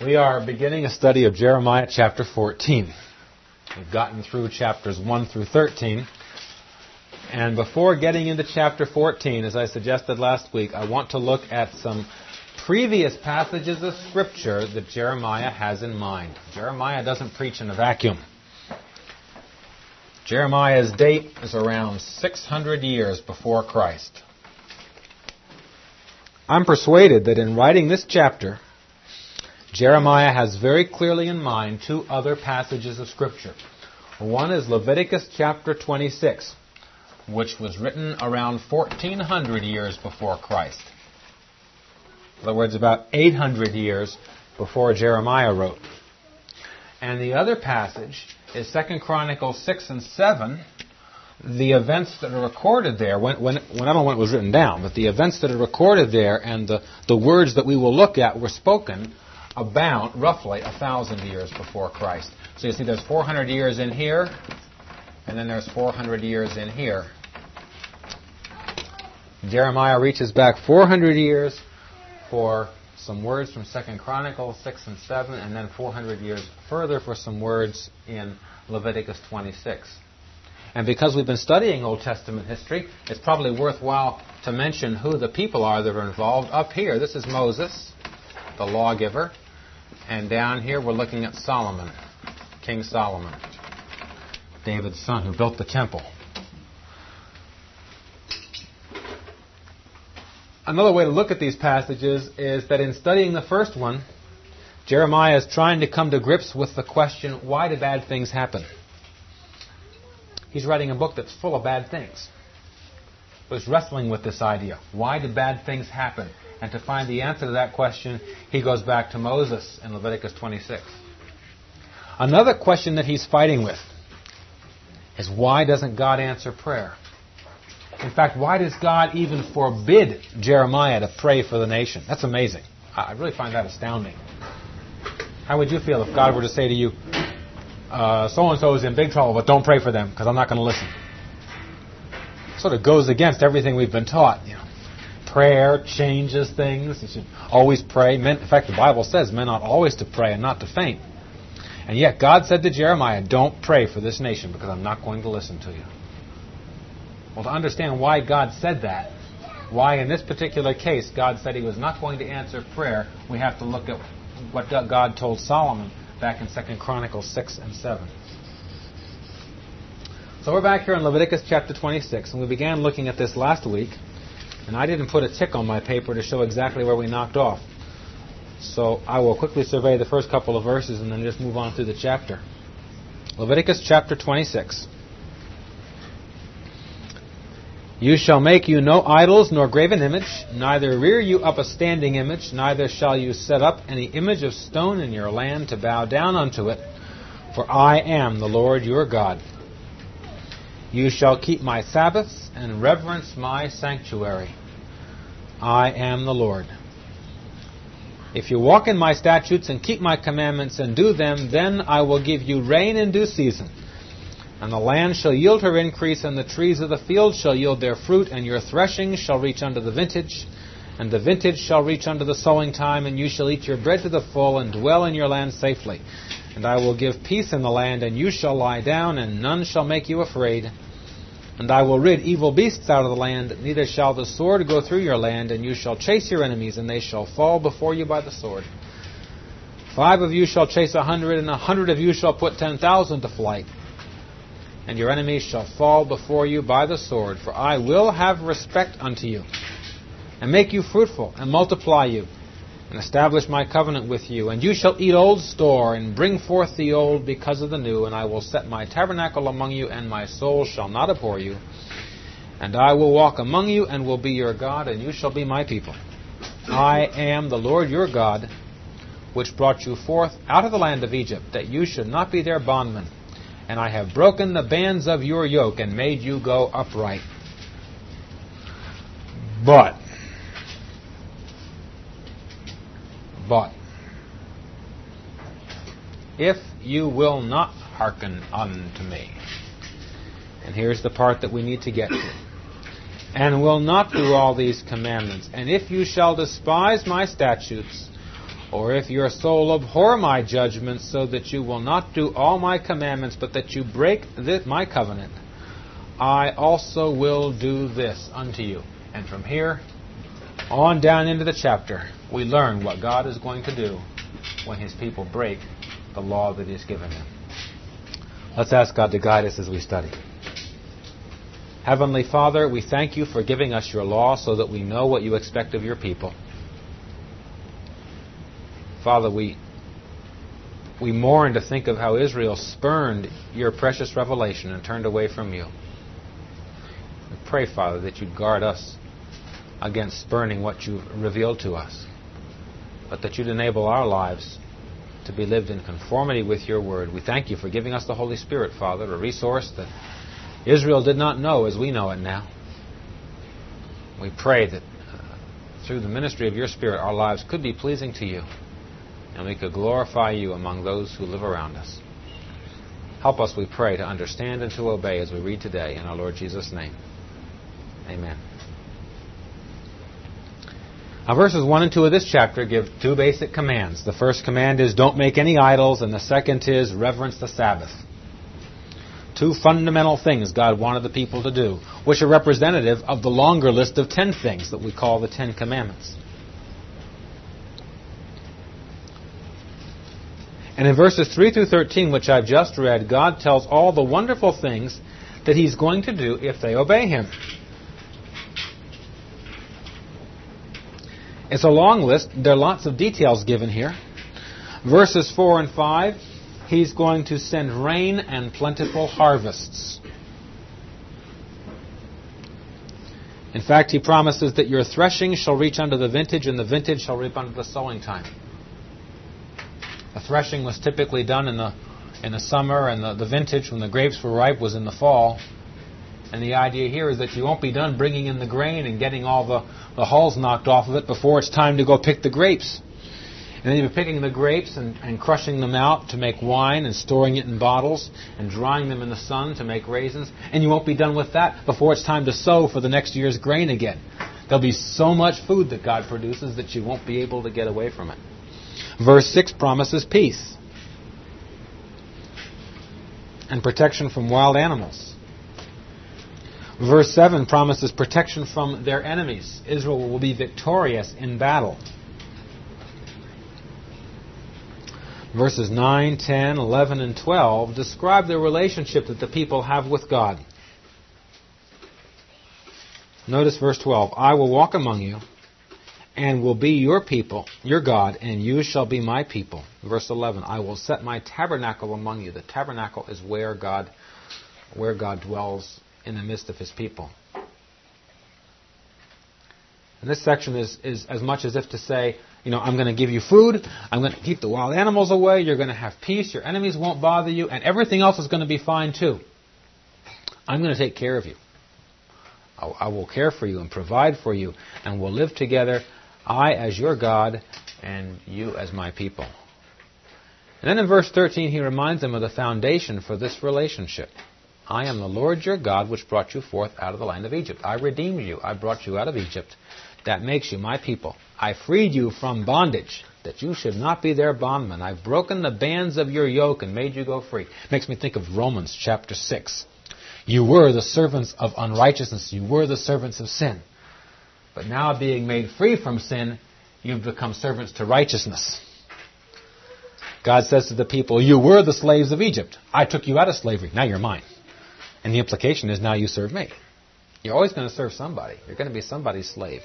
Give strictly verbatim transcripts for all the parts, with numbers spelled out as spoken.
We are beginning a study of Jeremiah chapter fourteen. We've gotten through chapters one through thirteen. And before getting into chapter fourteen, as I suggested last week, I want to look at some previous passages of Scripture that Jeremiah has in mind. Jeremiah doesn't preach in a vacuum. Jeremiah's date is around six hundred years before Christ. I'm persuaded that in writing this chapter, Jeremiah has very clearly in mind two other passages of Scripture. One is Leviticus chapter twenty-six, which was written around fourteen hundred years before Christ. In other words, about eight hundred years before Jeremiah wrote. And the other passage is Second Chronicles six and seven, the events that are recorded there, when, when, when I don't know when it was written down, but the events that are recorded there and the, the words that we will look at were spoken about roughly a thousand years before Christ. So you see there's four hundred years in here, and then there's four hundred years in here. Jeremiah reaches back four hundred years for some words from Second Chronicles six and seven, and then four hundred years further for some words in Leviticus twenty-six. And because we've been studying Old Testament history, it's probably worthwhile to mention who the people are that are involved. Up here, this is Moses, the lawgiver. And down here, we're looking at Solomon, King Solomon, David's son, who built the temple. Another way to look at these passages is that in studying the first one, Jeremiah is trying to come to grips with the question, why do bad things happen? He's writing a book that's full of bad things. So he's wrestling with this idea. Why do bad things happen? And to find the answer to that question, he goes back to Moses in Leviticus twenty-six. Another question that he's fighting with is, why doesn't God answer prayer? In fact, why does God even forbid Jeremiah to pray for the nation? That's amazing. I really find that astounding. How would you feel if God were to say to you, uh, so-and-so is in big trouble, but don't pray for them because I'm not going to listen? It sort of goes against everything we've been taught. You know, prayer changes things. You should always pray. Men, in fact, the Bible says men ought always to pray and not to faint. And yet God said to Jeremiah, don't pray for this nation because I'm not going to listen to you. Well, to understand why God said that, why in this particular case God said he was not going to answer prayer, we have to look at what God told Solomon back in Second Chronicles six and seven. So we're back here in Leviticus chapter twenty-six, and we began looking at this last week, and I didn't put a tick on my paper to show exactly where we knocked off. So I will quickly survey the first couple of verses and then just move on through the chapter. Leviticus chapter twenty-six. You shall make you no idols nor graven image, neither rear you up a standing image, neither shall you set up any image of stone in your land to bow down unto it, for I am the Lord your God. You shall keep my Sabbaths and reverence my sanctuary. I am the Lord. If you walk in my statutes and keep my commandments and do them, then I will give you rain in due season. And the land shall yield her increase, and the trees of the field shall yield their fruit, and your threshing shall reach unto the vintage, and the vintage shall reach unto the sowing time, and you shall eat your bread to the full, and dwell in your land safely. And I will give peace in the land, and you shall lie down, and none shall make you afraid. And I will rid evil beasts out of the land, neither shall the sword go through your land, and you shall chase your enemies, and they shall fall before you by the sword. Five of you shall chase a hundred, and a hundred of you shall put ten thousand to flight. And your enemies shall fall before you by the sword, for I will have respect unto you, and make you fruitful, and multiply you, and establish my covenant with you. And you shall eat old store, and bring forth the old because of the new, and I will set my tabernacle among you, and my soul shall not abhor you. And I will walk among you, and will be your God, and you shall be my people. I am the Lord your God, which brought you forth out of the land of Egypt, that you should not be their bondmen. And I have broken the bands of your yoke and made you go upright. But, but, if you will not hearken unto me, and here's the part that we need to get to, and will not do all these commandments, and if you shall despise my statutes, Or if your soul abhor my judgments, so that you will not do all my commandments, but that you break this, my covenant, I also will do this unto you. And from here on down into the chapter, we learn what God is going to do when His people break the law that He has given them. Let's ask God to guide us as we study. Heavenly Father, we thank you for giving us your law so that we know what you expect of your people. Father, we we mourn to think of how Israel spurned your precious revelation and turned away from you. We pray, Father, that you'd guard us against spurning what you've revealed to us, but that you'd enable our lives to be lived in conformity with your word. We thank you for giving us the Holy Spirit, Father, a resource that Israel did not know as we know it now. We pray that uh, through the ministry of your Spirit, our lives could be pleasing to you, and we could glorify you among those who live around us. Help us, we pray, to understand and to obey as we read today in our Lord Jesus' name. Amen. Now, verses one and two of this chapter give two basic commands. The first command is don't make any idols, and the second is reverence the Sabbath. Two fundamental things God wanted the people to do, which are representative of the longer list of ten things that we call the Ten Commandments. And in verses three through thirteen, which I've just read, God tells all the wonderful things that He's going to do if they obey Him. It's a long list. There are lots of details given here. Verses four and five, He's going to send rain and plentiful harvests. In fact, He promises that your threshing shall reach unto the vintage, and the vintage shall reap unto the sowing time. The threshing was typically done in the in the summer, and the, the vintage, when the grapes were ripe, was in the fall. And the idea here is that you won't be done bringing in the grain and getting all the, the hulls knocked off of it before it's time to go pick the grapes. And then you'll be picking the grapes and, and crushing them out to make wine and storing it in bottles and drying them in the sun to make raisins. And you won't be done with that before it's time to sow for the next year's grain again. There'll be so much food that God produces that you won't be able to get away from it. Verse six promises peace and protection from wild animals. Verse seven promises protection from their enemies. Israel will be victorious in battle. Verses nine, ten, eleven, and twelve describe the relationship that the people have with God. Notice verse twelve. I will walk among you and will be your people, your God, and you shall be my people. Verse eleven. I will set my tabernacle among you. The tabernacle is where God, where God dwells in the midst of His people. And this section is, is as much as if to say, you know, I'm going to give you food, I'm going to keep the wild animals away, you're going to have peace, your enemies won't bother you, and everything else is going to be fine too. I'm going to take care of you. I, I will care for you and provide for you, and we'll live together, I as your God, and you as my people. And then in verse thirteen, he reminds them of the foundation for this relationship. I am the Lord your God, which brought you forth out of the land of Egypt. I redeemed you. I brought you out of Egypt. That makes you my people. I freed you from bondage, that you should not be their bondmen. I've broken the bands of your yoke and made you go free. Makes me think of Romans chapter six. You were the servants of unrighteousness. You were the servants of sin. But now being made free from sin, you've become servants to righteousness. God says to the people, you were the slaves of Egypt. I took you out of slavery. Now you're mine. And the implication is now you serve me. You're always going to serve somebody. You're going to be somebody's slave.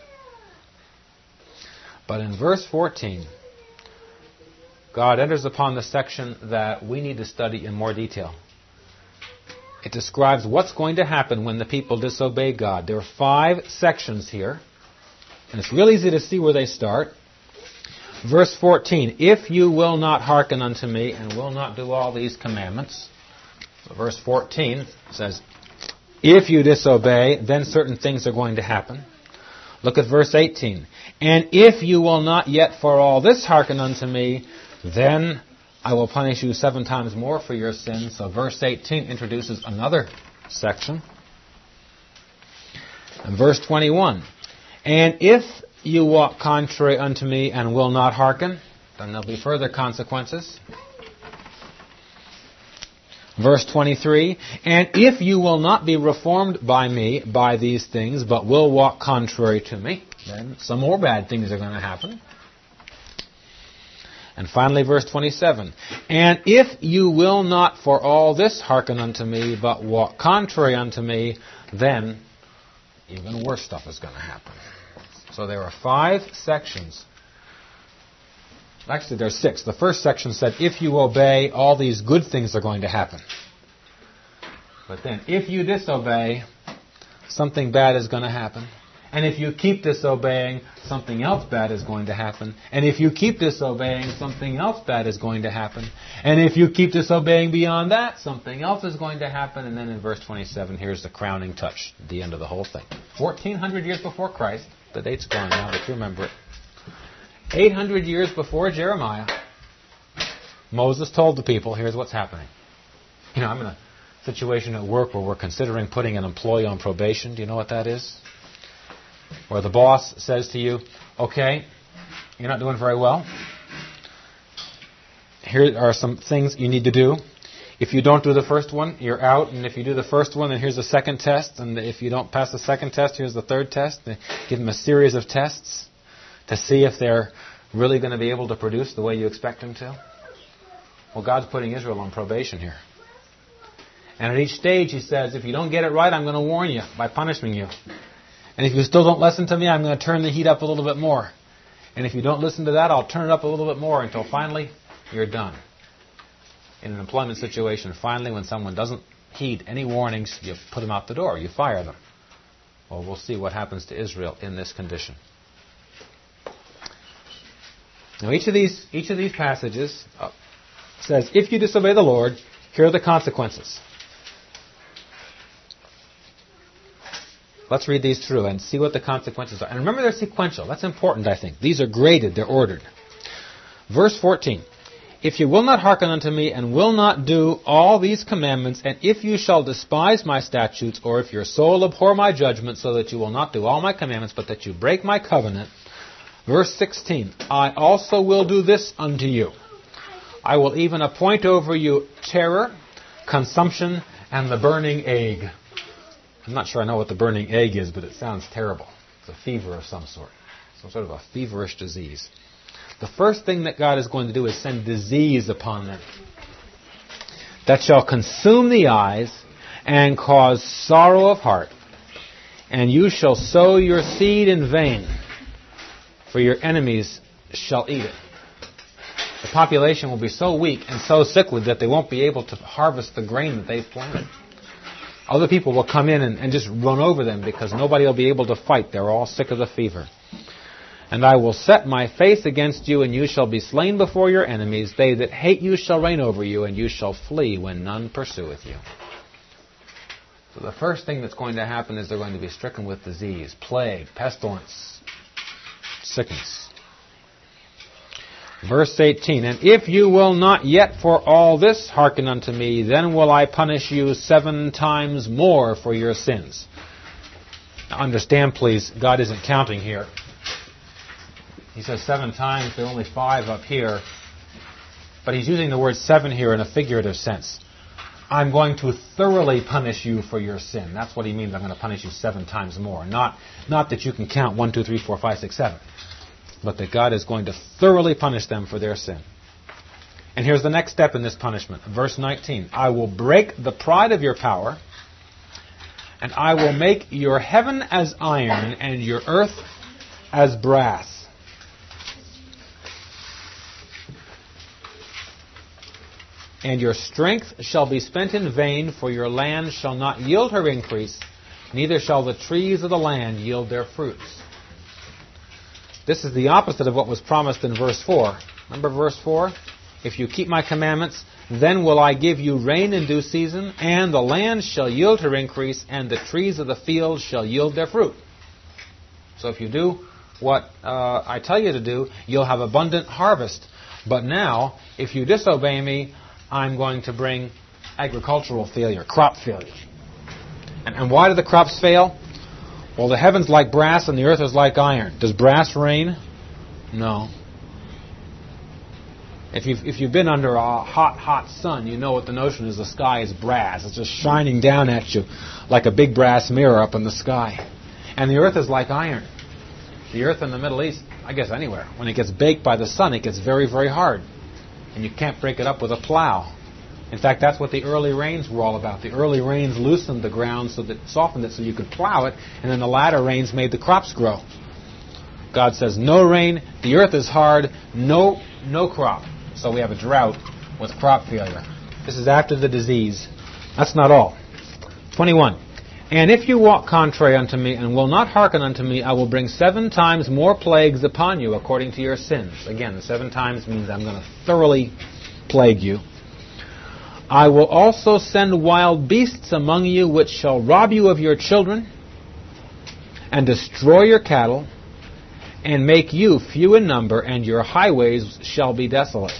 But in verse fourteen, God enters upon the section that we need to study in more detail. It describes what's going to happen when the people disobey God. There are five sections here, and it's real easy to see where they start. Verse fourteen, if you will not hearken unto me and will not do all these commandments. So verse fourteen says, if you disobey, then certain things are going to happen. Look at verse eighteen. And if you will not yet for all this hearken unto me, then I will punish you seven times more for your sins. So verse eighteen introduces another section. And verse twenty-one. And if you walk contrary unto me and will not hearken, Then there'll be further consequences. Verse twenty-three, and if you will not be reformed by me by these things, but will walk contrary to me, then some more bad things are going to happen. And finally, verse twenty-seven, and if you will not for all this hearken unto me, but walk contrary unto me, then even worse stuff is going to happen. So there are five sections. Actually, there's six. The first section said, if you obey, all these good things are going to happen. But then, if you disobey, something bad is going to happen. And if you keep disobeying, something else bad is going to happen. And if you keep disobeying, something else bad is going to happen. And if you keep disobeying beyond that, something else is going to happen. And then in verse twenty-seven, here's the crowning touch, the end of the whole thing. fourteen hundred years before Christ, the date's gone now, but you remember it. eight hundred years before Jeremiah, Moses told the people, here's what's happening. You know, I'm in a situation at work where we're considering putting an employee on probation. Do you know what that is? Where the boss says to you, okay, you're not doing very well. Here are some things you need to do. If you don't do the first one, you're out. And if you do the first one, then here's the second test. And if you don't pass the second test, here's the third test. They give them a series of tests to see if they're really going to be able to produce the way you expect them to. Well, God's putting Israel on probation here. And at each stage, He says, if you don't get it right, I'm going to warn you by punishing you. And if you still don't listen to me, I'm going to turn the heat up a little bit more. And if you don't listen to that, I'll turn it up a little bit more until finally you're done. In an employment situation, finally, when someone doesn't heed any warnings, you put them out the door. You fire them. Well, we'll see what happens to Israel in this condition. Now, each of these, each of these passages uh, says, if you disobey the Lord, here are the consequences. Let's read these through and see what the consequences are. And remember, they're sequential. That's important, I think. These are graded. They're ordered. Verse fourteen. If you will not hearken unto me, and will not do all these commandments, and if you shall despise my statutes, or if your soul abhor my judgments, so that you will not do all my commandments, but that you break my covenant. Verse sixteen. I also will do this unto you. I will even appoint over you terror, consumption, and the burning ague. I'm not sure I know what the burning ague is, but it sounds terrible. It's a fever of some sort. Some sort of a feverish disease. The first thing that God is going to do is send disease upon them that shall consume the eyes and cause sorrow of heart. And you shall sow your seed in vain, for your enemies shall eat it. The population will be so weak and so sickly that they won't be able to harvest the grain that they've planted. Other people will come in and, and just run over them because nobody will be able to fight. They're all sick of the fever. And I will set my face against you, and you shall be slain before your enemies. They that hate you shall reign over you, and you shall flee when none pursueth you. So the first thing that's going to happen is they're going to be stricken with disease, plague, pestilence, sickness. Verse eighteen, and if you will not yet for all this hearken unto me, then will I punish you seven times more for your sins. Now understand, please, God isn't counting here. He says seven times, there are only five up here. But He's using the word seven here in a figurative sense. I'm going to thoroughly punish you for your sin. That's what He means, I'm going to punish you seven times more. Not, not that you can count one, two, three, four, five, six, seven. But that God is going to thoroughly punish them for their sin. And here's the next step in this punishment. Verse nineteen. I will break the pride of your power, and I will make your heaven as iron, and your earth as brass. And your strength shall be spent in vain, for your land shall not yield her increase, neither shall the trees of the land yield their fruits. This is the opposite of what was promised in verse four. Remember verse four? If you keep my commandments, then will I give you rain in due season, and the land shall yield her increase, and the trees of the field shall yield their fruit. So if you do what uh, I tell you to do, you'll have abundant harvest. But now, if you disobey me, I'm going to bring agricultural failure, crop failure. And, and why do the crops fail? Well, the heaven's like brass and the earth is like iron. Does brass rain? No. If you've, if you've been under a hot, hot sun, you know what the notion is. The sky is brass. It's just shining down at you like a big brass mirror up in the sky. And the earth is like iron. The earth in the Middle East, I guess anywhere, when it gets baked by the sun, it gets very, very hard. And you can't break it up with a plow. In fact, that's what the early rains were all about. The early rains loosened the ground, so that softened it so you could plow it, and then the latter rains made the crops grow. God says, no rain, the earth is hard, no, no crop. So we have a drought with crop failure. This is after the disease. That's not all. twenty-one. And if you walk contrary unto me and will not hearken unto me, I will bring seven times more plagues upon you according to your sins. Again, the seven times means I'm going to thoroughly plague you. I will also send wild beasts among you, which shall rob you of your children and destroy your cattle and make you few in number, and your highways shall be desolate.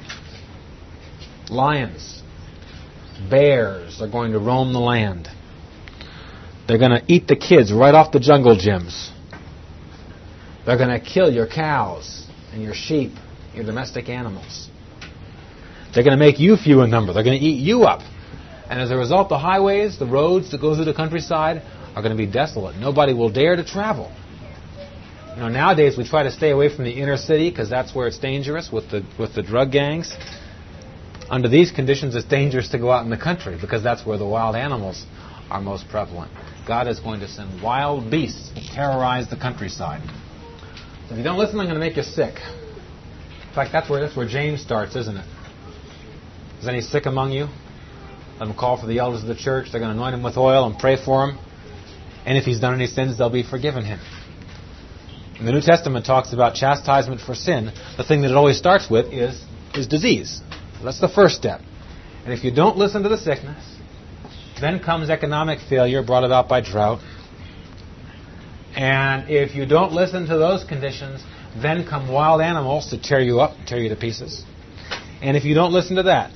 Lions, bears are going to roam the land. They're going to eat the kids right off the jungle gyms. They're going to kill your cows and your sheep, your domestic animals. They're going to make you few in number. They're going to eat you up. And as a result, the highways, the roads that go through the countryside are going to be desolate. Nobody will dare to travel. You know, nowadays we try to stay away from the inner city because that's where it's dangerous with the with the drug gangs. Under these conditions, it's dangerous to go out in the country because that's where the wild animals are most prevalent. God is going to send wild beasts to terrorize the countryside. So if you don't listen, I'm going to make you sick. In fact, that's where that's where James starts, isn't it? Is any sick among you? Let them call for the elders of the church. They're going to anoint him with oil and pray for him. And if he's done any sins, they'll be forgiven him. And the New Testament talks about chastisement for sin. The thing that it always starts with is, is disease. So that's the first step. And if you don't listen to the sickness, then comes economic failure brought about by drought. And if you don't listen to those conditions, then come wild animals to tear you up, tear you to pieces. And if you don't listen to that,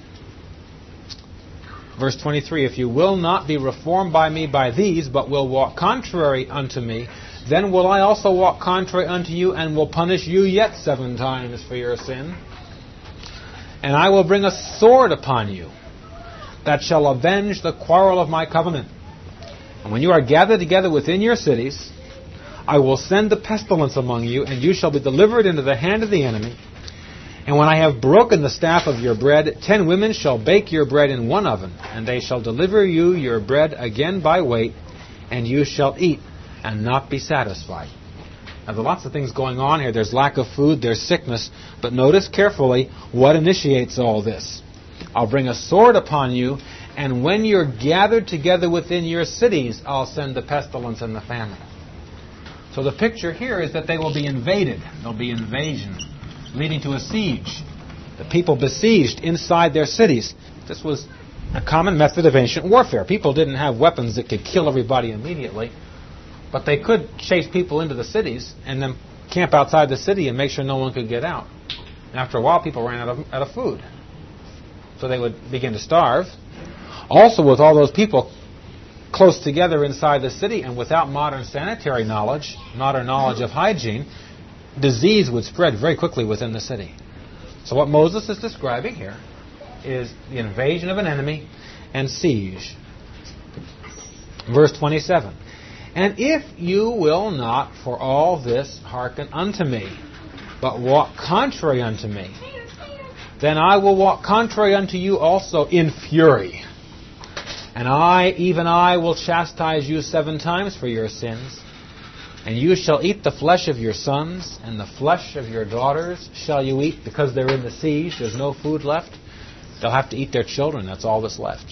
verse twenty-three, if you will not be reformed by me by these, but will walk contrary unto me, then will I also walk contrary unto you, and will punish you yet seven times for your sin. And I will bring a sword upon you, that shall avenge the quarrel of my covenant. And when you are gathered together within your cities, I will send the pestilence among you, and you shall be delivered into the hand of the enemy. And when I have broken the staff of your bread, ten women shall bake your bread in one oven, and they shall deliver you your bread again by weight, and you shall eat and not be satisfied. Now, there are lots of things going on here. There's lack of food, there's sickness, but notice carefully what initiates all this. I'll bring a sword upon you, and when you're gathered together within your cities, I'll send the pestilence and the famine. So the picture here is that they will be invaded. There'll be invasion, leading to a siege. The people besieged inside their cities. This was a common method of ancient warfare. People didn't have weapons that could kill everybody immediately, but they could chase people into the cities and then camp outside the city and make sure no one could get out. And after a while, people ran out of, out of food. So they would begin to starve. Also, with all those people close together inside the city and without modern sanitary knowledge, modern knowledge of hygiene, disease would spread very quickly within the city. So what Moses is describing here is the invasion of an enemy and siege. Verse twenty-seven. And if you will not for all this hearken unto me, but walk contrary unto me, then I will walk contrary unto you also in fury. And I, even I, will chastise you seven times for your sins. And you shall eat the flesh of your sons, and the flesh of your daughters shall you eat, because they're in the siege. There's no food left. They'll have to eat their children. That's all that's left.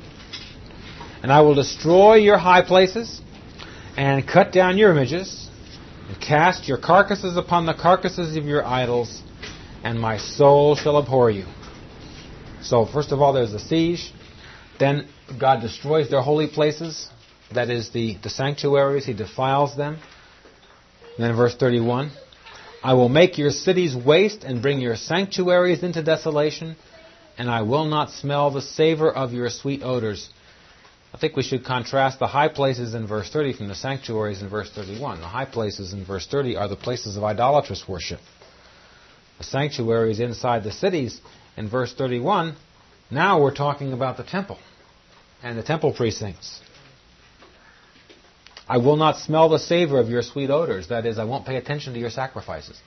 And I will destroy your high places, and cut down your images, and cast your carcasses upon the carcasses of your idols, and my soul shall abhor you. So, first of all, there's a siege. Then God destroys their holy places. That is the, the sanctuaries. He defiles them. And then verse thirty-one. I will make your cities waste and bring your sanctuaries into desolation, and I will not smell the savor of your sweet odors. I think we should contrast the high places in verse thirty from the sanctuaries in verse thirty-one. The high places in verse thirty are the places of idolatrous worship. The sanctuary is inside the cities in verse thirty-one. Now we're talking about the temple and the temple precincts. I will not smell the savor of your sweet odors. That is, I won't pay attention to your sacrifices.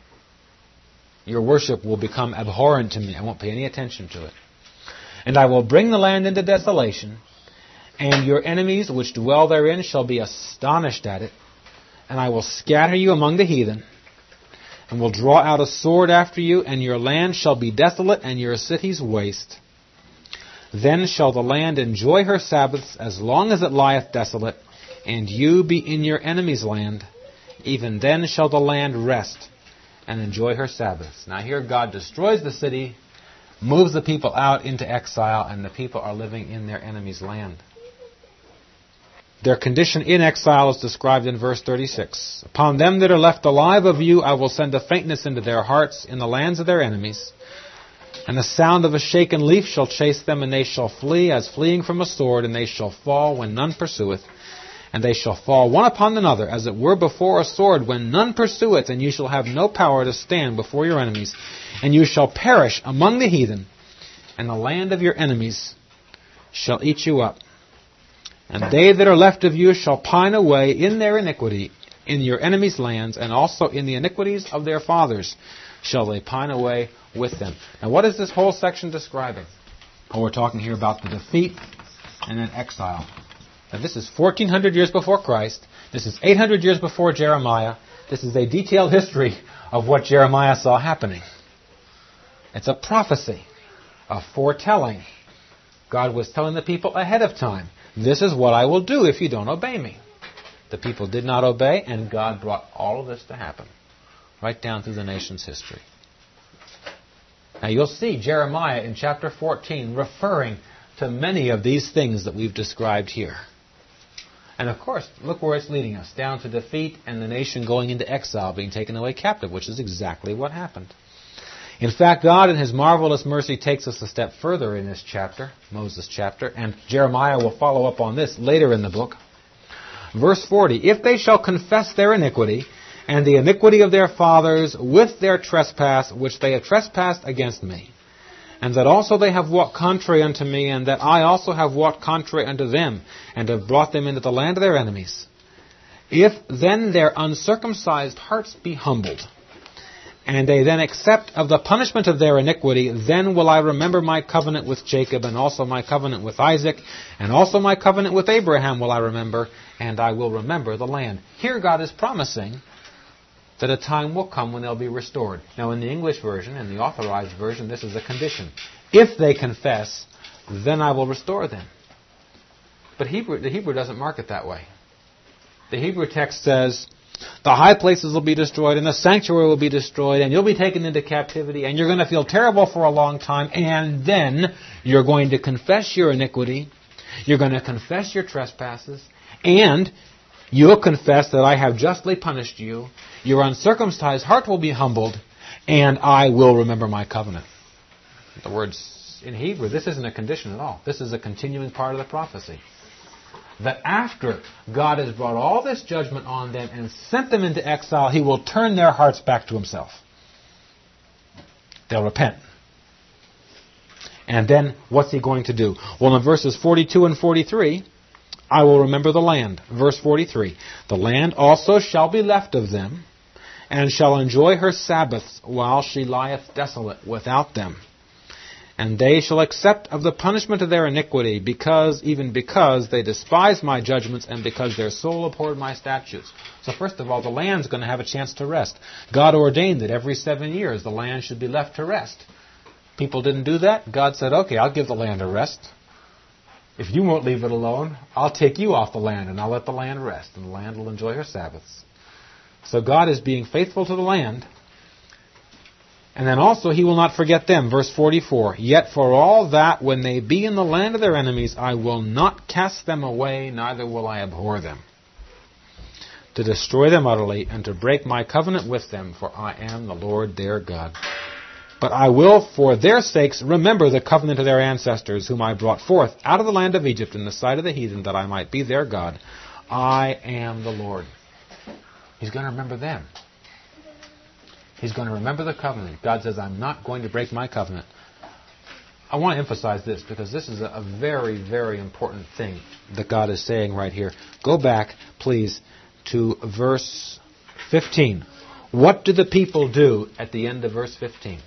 Your worship will become abhorrent to me. I won't pay any attention to it. And I will bring the land into desolation, and your enemies which dwell therein shall be astonished at it. And I will scatter you among the heathen, and will draw out a sword after you, and your land shall be desolate, and your cities waste. Then shall the land enjoy her Sabbaths as long as it lieth desolate, and you be in your enemy's land. Even then shall the land rest and enjoy her Sabbaths. Now here God destroys the city, moves the people out into exile, and the people are living in their enemy's land. Their condition in exile is described in verse thirty-six. Upon them that are left alive of you I will send a faintness into their hearts in the lands of their enemies. And the sound of a shaken leaf shall chase them, and they shall flee as fleeing from a sword, and they shall fall when none pursueth. And they shall fall one upon another, as it were before a sword, when none pursueth, and you shall have no power to stand before your enemies. And you shall perish among the heathen, and the land of your enemies shall eat you up. And they that are left of you shall pine away in their iniquity, in your enemies' lands, and also in the iniquities of their fathers shall they pine away with them. Now what is this whole section describing? Oh, we're talking here about the defeat and then exile. Now this is fourteen hundred years before Christ. This is eight hundred years before Jeremiah. This is a detailed history of what Jeremiah saw happening. It's a prophecy, a foretelling. God was telling the people ahead of time, this is what I will do if you don't obey me. The people did not obey, and God brought all of this to happen, right down through the nation's history. Now you'll see Jeremiah in chapter fourteen referring to many of these things that we've described here. And of course, look where it's leading us, down to defeat and the nation going into exile, being taken away captive, which is exactly what happened. In fact, God in His marvelous mercy takes us a step further in this chapter, Moses' chapter, and Jeremiah will follow up on this later in the book. Verse forty, if they shall confess their iniquity, and the iniquity of their fathers with their trespass, which they have trespassed against me, and that also they have walked contrary unto me, and that I also have walked contrary unto them, and have brought them into the land of their enemies. If then their uncircumcised hearts be humbled, and they then accept of the punishment of their iniquity, then will I remember my covenant with Jacob, and also my covenant with Isaac, and also my covenant with Abraham will I remember, and I will remember the land. Here God is promising that a time will come when they'll be restored. Now in the English version, in the authorized version, this is a condition. If they confess, then I will restore them. But Hebrew, the Hebrew doesn't mark it that way. The Hebrew text says, the high places will be destroyed, and the sanctuary will be destroyed, and you'll be taken into captivity, and you're going to feel terrible for a long time, and then you're going to confess your iniquity, you're going to confess your trespasses, and you'll confess that I have justly punished you, your uncircumcised heart will be humbled, and I will remember my covenant. In other words, in Hebrew, this isn't a condition at all. This is a continuing part of the prophecy. That after God has brought all this judgment on them and sent them into exile, He will turn their hearts back to Himself. They'll repent. And then, what's He going to do? Well, in verses forty-two and forty-three, I will remember the land. Verse forty-three, the land also shall be left of them, and shall enjoy her Sabbaths while she lieth desolate without them. And they shall accept of the punishment of their iniquity, because, even because, they despise my judgments, and because their soul abhorred my statutes. So first of all, the land's going to have a chance to rest. God ordained that every seven years the land should be left to rest. People didn't do that. God said, okay, I'll give the land a rest. If you won't leave it alone, I'll take you off the land, and I'll let the land rest, and the land will enjoy her Sabbaths. So God is being faithful to the land. And then also He will not forget them. Verse forty-four, yet for all that, when they be in the land of their enemies, I will not cast them away, neither will I abhor them, to destroy them utterly, and to break my covenant with them, for I am the Lord their God. But I will, for their sakes, remember the covenant of their ancestors, whom I brought forth out of the land of Egypt in the sight of the heathen, that I might be their God. I am the Lord. He's going to remember them. He's going to remember the covenant. God says, I'm not going to break my covenant. I want to emphasize this because this is a very, very important thing that God is saying right here. Go back, please, to verse fifteen. What do the people do at the end of verse fifteen?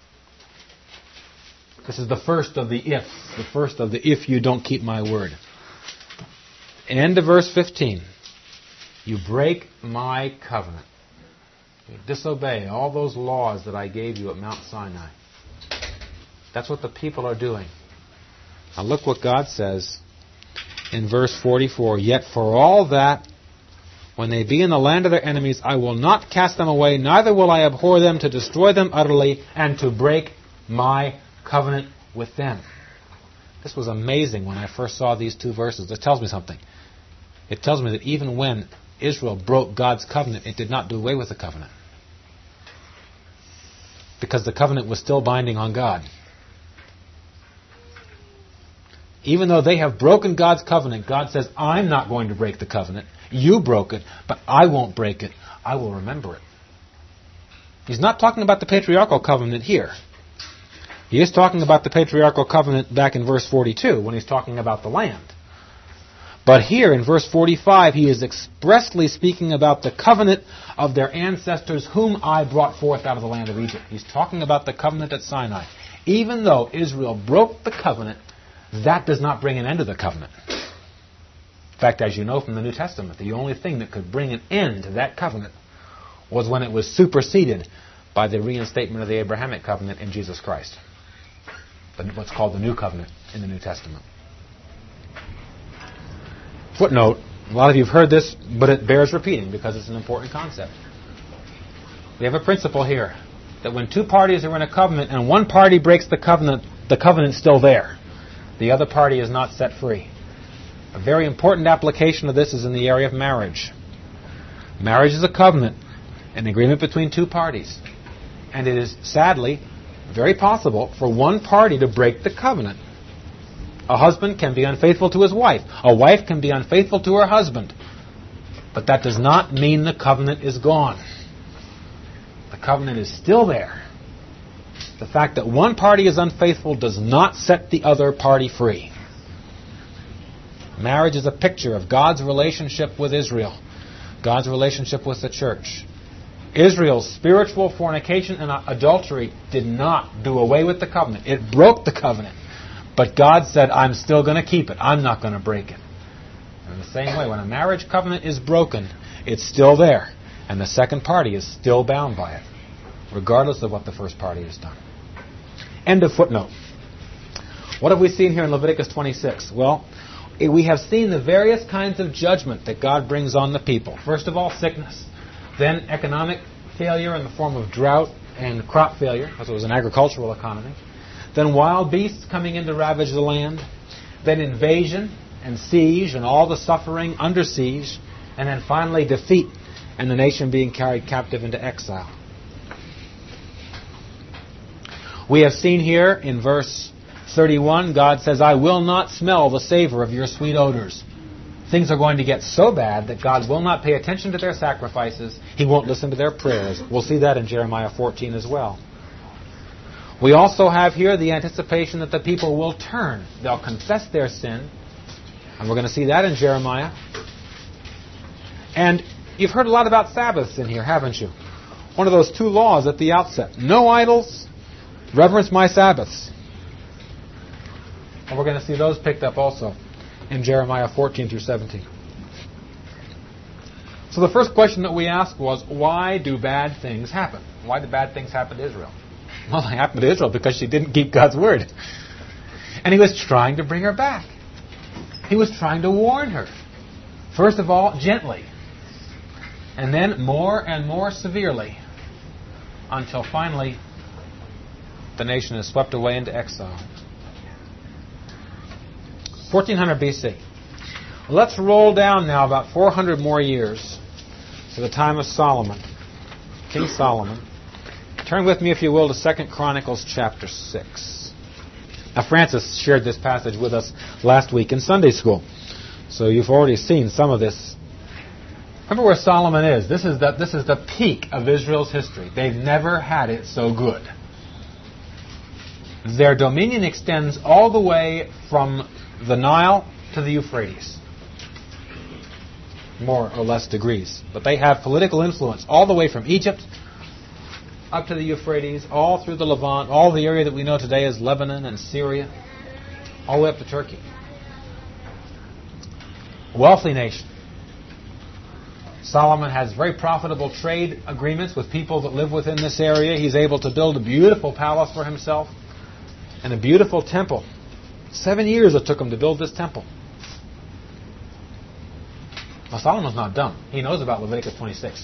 This is the first of the if, the first of the if you don't keep my word. End of verse fifteen. You break my covenant. You disobey all those laws that I gave you at Mount Sinai. That's what the people are doing. Now look what God says in verse forty-four. Yet for all that, when they be in the land of their enemies, I will not cast them away, neither will I abhor them to destroy them utterly and to break my covenant with them. This was amazing when I first saw these two verses. It tells me something. It tells me that even when Israel broke God's covenant, it did not do away with the covenant. Because the covenant was still binding on God. Even though they have broken God's covenant, God says, I'm not going to break the covenant. You broke it, but I won't break it. I will remember it. He's not talking about the patriarchal covenant here. He is talking about the patriarchal covenant back in verse forty-two when he's talking about the land. But here in verse forty-five, he is expressly speaking about the covenant of their ancestors whom I brought forth out of the land of Egypt. He's talking about the covenant at Sinai. Even though Israel broke the covenant, that does not bring an end to the covenant. In fact, as you know from the New Testament, the only thing that could bring an end to that covenant was when it was superseded by the reinstatement of the Abrahamic covenant in Jesus Christ. What's called the New Covenant in the New Testament. Footnote, a lot of you have heard this, but it bears repeating because it's an important concept. We have a principle here that when two parties are in a covenant and one party breaks the covenant, the covenant's still there. The other party is not set free. A very important application of this is in the area of marriage. Marriage is a covenant, an agreement between two parties. And it is, sadly, very possible for one party to break the covenant. A husband can be unfaithful to his wife. A wife can be unfaithful to her husband. But that does not mean the covenant is gone. The covenant is still there. The fact that one party is unfaithful does not set the other party free. Marriage is a picture of God's relationship with Israel, God's relationship with the church. Israel's spiritual fornication and adultery did not do away with the covenant. It broke the covenant. But God said, I'm still going to keep it. I'm not going to break it. In the same way, when a marriage covenant is broken, it's still there. And the second party is still bound by it, regardless of what the first party has done. End of footnote. What have we seen here in Leviticus twenty-six? Well, we have seen the various kinds of judgment that God brings on the people. First of all, sickness. Then economic failure in the form of drought and crop failure, because it was an agricultural economy. Then wild beasts coming in to ravage the land. Then invasion and siege and all the suffering under siege. And then finally defeat and the nation being carried captive into exile. We have seen here in verse thirty-one, God says, I will not smell the savor of your sweet odors. Things are going to get so bad that God will not pay attention to their sacrifices. He won't listen to their prayers. We'll see that in Jeremiah fourteen as well. We also have here the anticipation that the people will turn. They'll confess their sin. And we're going to see that in Jeremiah. And you've heard a lot about Sabbaths in here, haven't you? One of those two laws at the outset. No idols, reverence my Sabbaths. And we're going to see those picked up also in Jeremiah fourteen through seventeen. So the first question that we asked was, why do bad things happen? Why do bad things happen to Israel? Well, they happened to Israel because she didn't keep God's word. And he was trying to bring her back. He was trying to warn her. First of all, gently. And then more and more severely. Until finally, the nation is swept away into exile. fourteen hundred B C. Let's roll down now about four hundred more years to the time of Solomon, King Solomon. Turn with me, if you will, to Second Chronicles chapter six. Now, Francis shared this passage with us last week in Sunday school, so you've already seen some of this Remember where Solomon is. This is the, this is the peak of Israel's history. They've never had it so good. Their dominion extends all the way from the Nile to the Euphrates. More or less degrees. But they have political influence all the way from Egypt up to the Euphrates, all through the Levant, all the area that we know today as Lebanon and Syria, all the way up to Turkey. Wealthy nation. Solomon has very profitable trade agreements with people that live within this area. He's able to build a beautiful palace for himself and a beautiful temple. Seven years it took him to build this temple. Now, Solomon's not dumb. He knows about Leviticus twenty-six.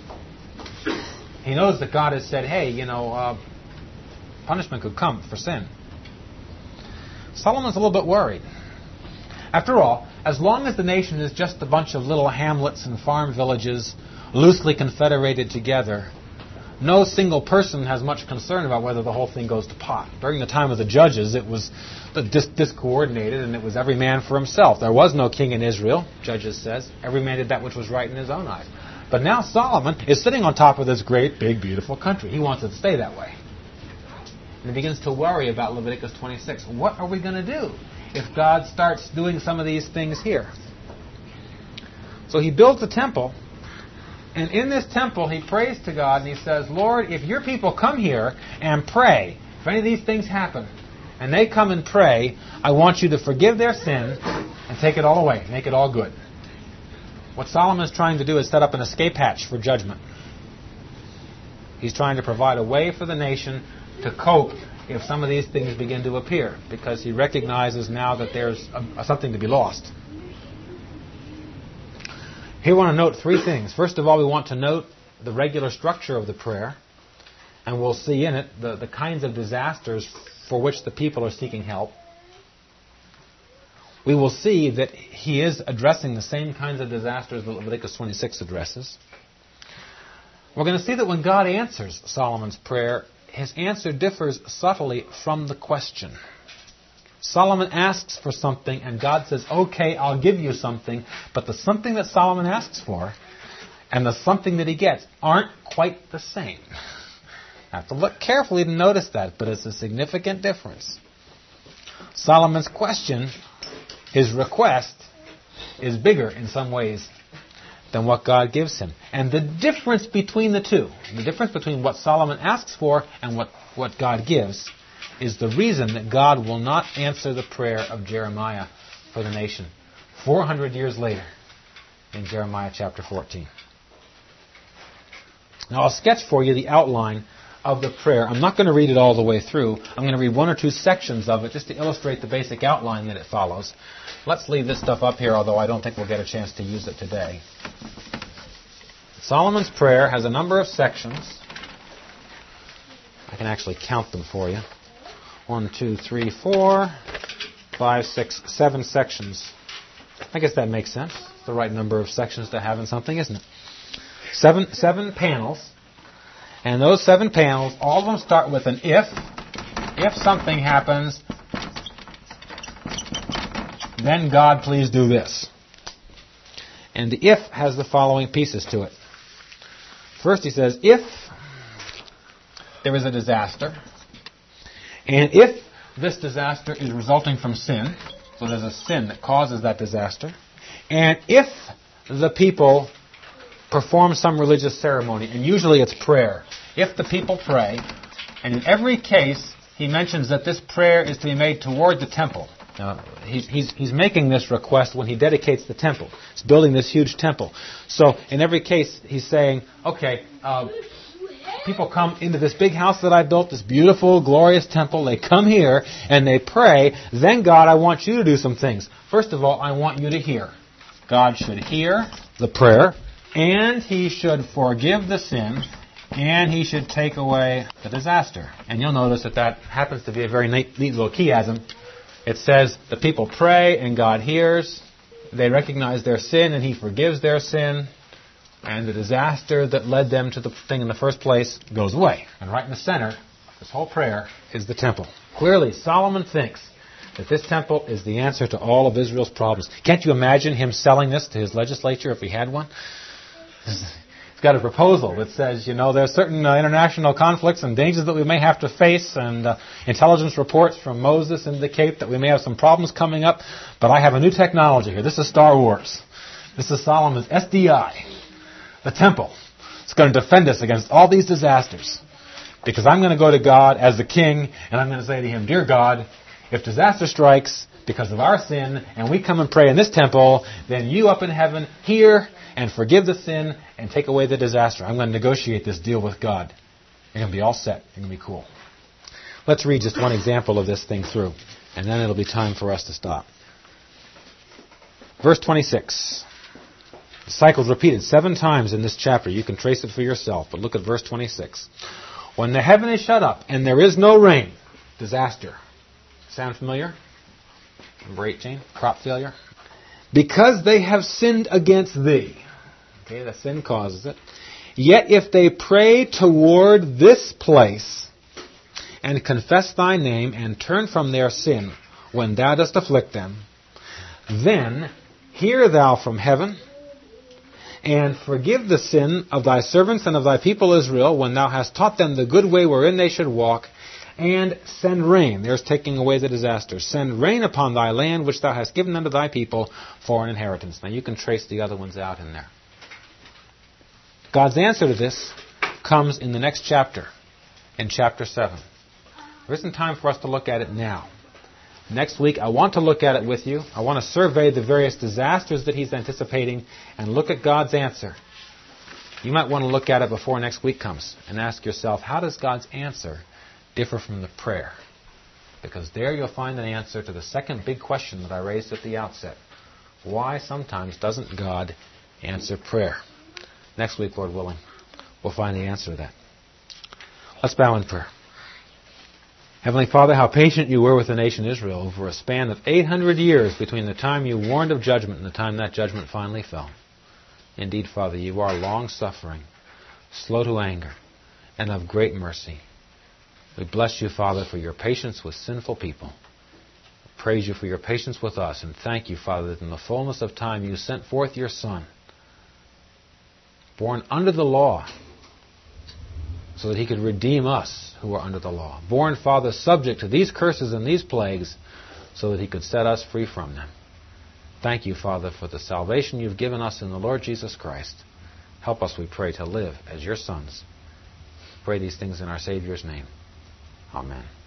He knows that God has said, hey, you know, uh, punishment could come for sin. Solomon's a little bit worried. After all, as long as the nation is just a bunch of little hamlets and farm villages loosely confederated together, no single person has much concern about whether the whole thing goes to pot. During the time of the judges, it was dis- discoordinated, and it was every man for himself. There was no king in Israel, Judges says. Every man did that which was right in his own eyes. But now Solomon is sitting on top of this great, big, beautiful country. He wants it to stay that way. And he begins to worry about Leviticus twenty-six. What are we going to do if God starts doing some of these things here? So he builds a temple. And in this temple, he prays to God, and he says, Lord, if your people come here and pray, if any of these things happen, and they come and pray, I want you to forgive their sin and take it all away, make it all good. What Solomon is trying to do is set up an escape hatch for judgment. He's trying to provide a way for the nation to cope if some of these things begin to appear, because he recognizes now that there's a, something to be lost. Here we want to note three things. First of all, we want to note the regular structure of the prayer, and we'll see in it the, the kinds of disasters for which the people are seeking help. We will see that he is addressing the same kinds of disasters that Leviticus twenty-six addresses. We're going to see that when God answers Solomon's prayer, his answer differs subtly from the question. Solomon asks for something, and God says, okay, I'll give you something, but the something that Solomon asks for and the something that he gets aren't quite the same. I have to look carefully to notice that, but it's a significant difference. Solomon's question, his request, is bigger in some ways than what God gives him. And the difference between the two, the difference between what Solomon asks for and what, what God gives, is the reason that God will not answer the prayer of Jeremiah for the nation four hundred years later in Jeremiah chapter fourteen. Now I'll sketch for you the outline of the prayer. I'm not going to read it all the way through. I'm going to read one or two sections of it just to illustrate the basic outline that it follows. Let's leave this stuff up here, although I don't think we'll get a chance to use it today. Solomon's prayer has a number of sections. I can actually count them for you. One, two, three, four, five, six, seven sections. I guess that makes sense. It's the right number of sections to have in something, isn't it? Seven, seven panels. And those seven panels, all of them start with an if. If something happens, then God please do this. And the if has the following pieces to it. First he says, if there is a disaster, and if this disaster is resulting from sin, so there's a sin that causes that disaster, and if the people perform some religious ceremony, and usually it's prayer, if the people pray, and in every case he mentions that this prayer is to be made toward the temple. Now, he's, he's, he's making this request when he dedicates the temple. He's building this huge temple. So in every case he's saying, okay, uh, people come into this big house that I built, this beautiful, glorious temple. They come here and they pray. Then, God, I want you to do some things. First of all, I want you to hear. God should hear the prayer, and He should forgive the sin, and He should take away the disaster. And you'll notice that that happens to be a very neat, neat little chiasm. It says the people pray and God hears. They recognize their sin and He forgives their sin. And the disaster that led them to the thing in the first place goes away. And right in the center of this whole prayer is the temple. Clearly, Solomon thinks that this temple is the answer to all of Israel's problems. Can't you imagine him selling this to his legislature if he had one? He's got a proposal that says, you know, there are certain uh, international conflicts and dangers that we may have to face, and uh, intelligence reports from Moses indicate that we may have some problems coming up, but I have a new technology here. This is Star Wars. This is Solomon's S D I, the temple. It's going to defend us against all these disasters, because I'm going to go to God as the king, and I'm going to say to him, dear God, if disaster strikes because of our sin, and we come and pray in this temple, then you up in heaven hear and forgive the sin and take away the disaster. I'm going to negotiate this deal with God. You're going to be all set. You're going to be cool. Let's read just one example of this thing through, and then it'll be time for us to stop. Verse twenty-six. The cycle's repeated seven times in this chapter. You can trace it for yourself, but look at verse twenty-six. When the heaven is shut up and there is no rain, disaster. Sound familiar? Number eighteen, crop failure. Because they have sinned against thee. Okay, the sin causes it. Yet if they pray toward this place and confess thy name and turn from their sin when thou dost afflict them, then hear thou from heaven and forgive the sin of thy servants and of thy people Israel when thou hast taught them the good way wherein they should walk, and send rain. There's taking away the disaster. Send rain upon thy land which thou hast given unto thy people for an inheritance. Now you can trace the other ones out in there. God's answer to this comes in the next chapter, in chapter seven. There isn't time for us to look at it now. Next week, I want to look at it with you. I want to survey the various disasters that he's anticipating and look at God's answer. You might want to look at it before next week comes and ask yourself, how does God's answer differ from the prayer? Because there you'll find an answer to the second big question that I raised at the outset. Why sometimes doesn't God answer prayer? Next week, Lord willing, we'll find the answer to that. Let's bow in prayer. Heavenly Father, how patient you were with the nation Israel over a span of eight hundred years between the time you warned of judgment and the time that judgment finally fell. Indeed, Father, you are long-suffering, slow to anger, and of great mercy. We bless you, Father, for your patience with sinful people. Praise you for your patience with us, and thank you, Father, that in the fullness of time you sent forth your Son, born under the law, so that he could redeem us who are under the law. Born, Father, subject to these curses and these plagues, so that he could set us free from them. Thank you, Father, for the salvation you've given us in the Lord Jesus Christ. Help us, we pray, to live as your sons. Pray these things in our Savior's name. Amen.